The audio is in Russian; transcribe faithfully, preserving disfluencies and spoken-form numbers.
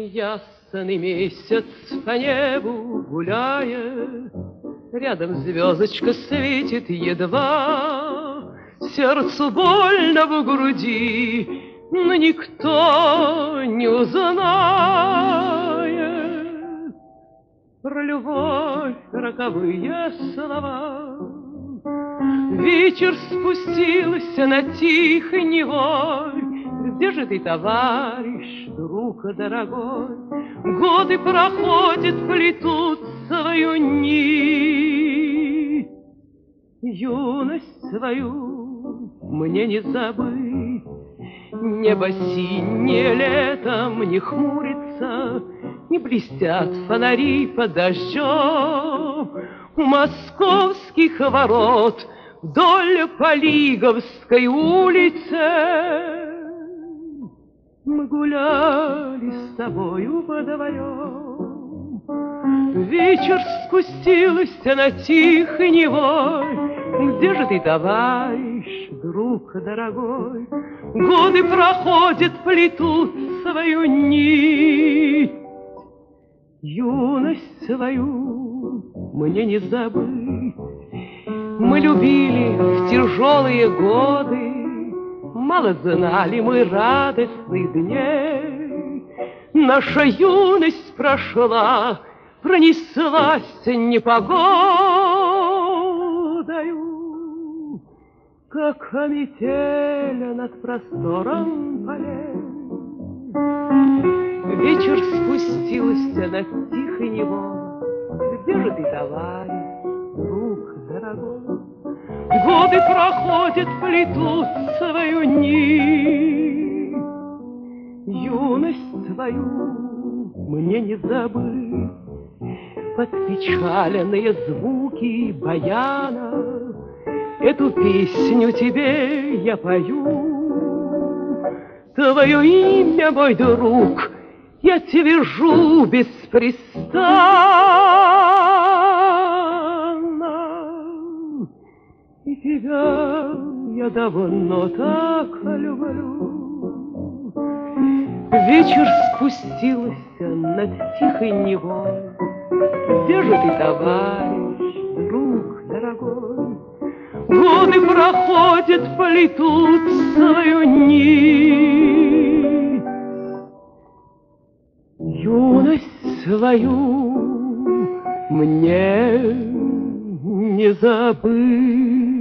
Ясный месяц по небу гуляет, рядом звездочка светит едва. Сердцу больно в груди, но никто не узнает про любовь роковые слова. Вечер спустился на тихий Невой. Где же ты, товарищ, друг дорогой? Годы проходят, плетут свою нить. Юность свою мне не забыть. Небо синее летом не хмурится, не блестят фонари под дождем. У московских ворот вдоль Полиговской улицы мы гуляли с тобою вдвоем. Вечер спустился на тихий Невой. Где же ты, товарищ, друг дорогой? Годы проходят, плетут свою нить. Юность свою мне не забыть. Мы любили в тяжелые годы, мало знали мы радостных дней. Наша юность прошла, пронеслась непогодою, как метель над простором полей. Вечер спустился на тихий Невой. Где же ты, товарищ, друг дорогой? Годы проходят, плетут свою нить. Юность свою мне не забыть. Под печаленные звуки баяна эту песню тебе я пою. Твое имя, мой друг, я твержу беспрестанно, и тебя я давно так люблю. Вечер спустился над тихой Невой. Где же ты, товарищ, друг дорогой? Годы проходят, плетут свою нить. Юность свою мне не забыть.